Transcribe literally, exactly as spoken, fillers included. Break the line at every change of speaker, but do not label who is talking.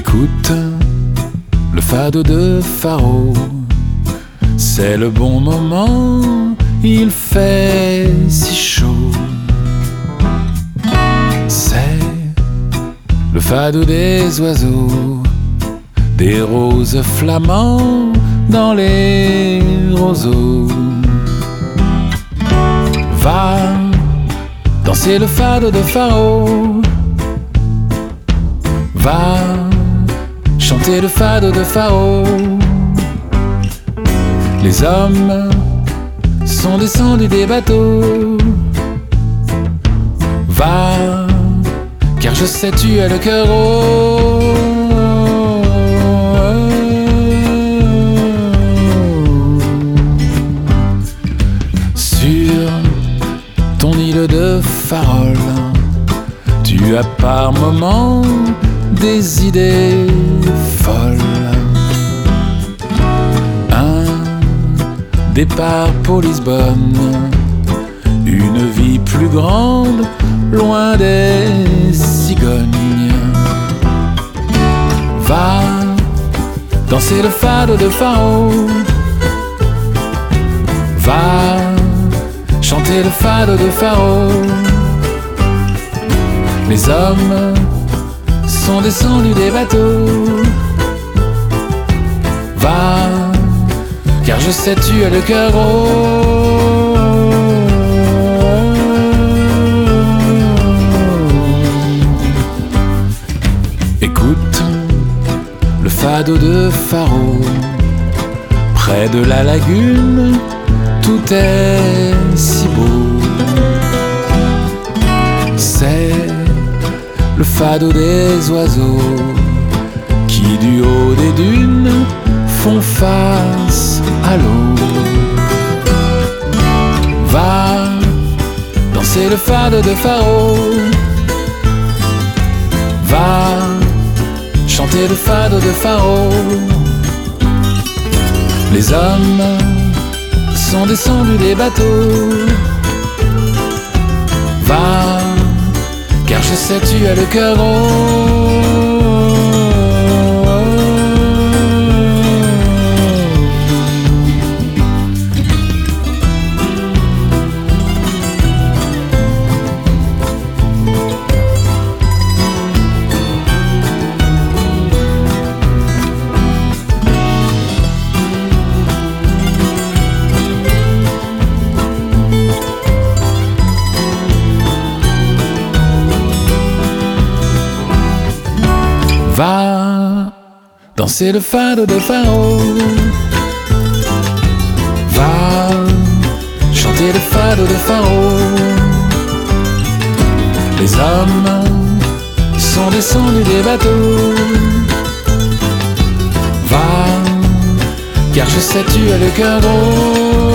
Écoute le fado de Faro, c'est le bon moment, il fait si chaud. C'est le fado des oiseaux, des roses flamands dans les roseaux. Va danser le fado de Faro, va chanter le fado de Faro. Les hommes sont descendus des bateaux. Va, car je sais tu as le cœur haut. Sur ton île de Farol, tu as par moments des idées folles. Un départ pour Lisbonne, une vie plus grande, loin des cigognes. Va danser le fado de Faro, va chanter le fado de Faro. Les hommes sont descendus des bateaux. Va, car je sais tu as le cœur haut. Écoute le fado de Faro, près de la lagune, tout est si beau. C'est le fado des oiseaux qui du haut des dunes font face à l'eau. Va danser le fado de Faro, va chanter le fado de Faro. Les hommes sont descendus des bateaux. Va, car je sais tu as le cœur haut. Va danser le fado de Faro, va chanter le fado de Faro. Les hommes sont descendus des bateaux. Va, car je sais tu as le cœur gros.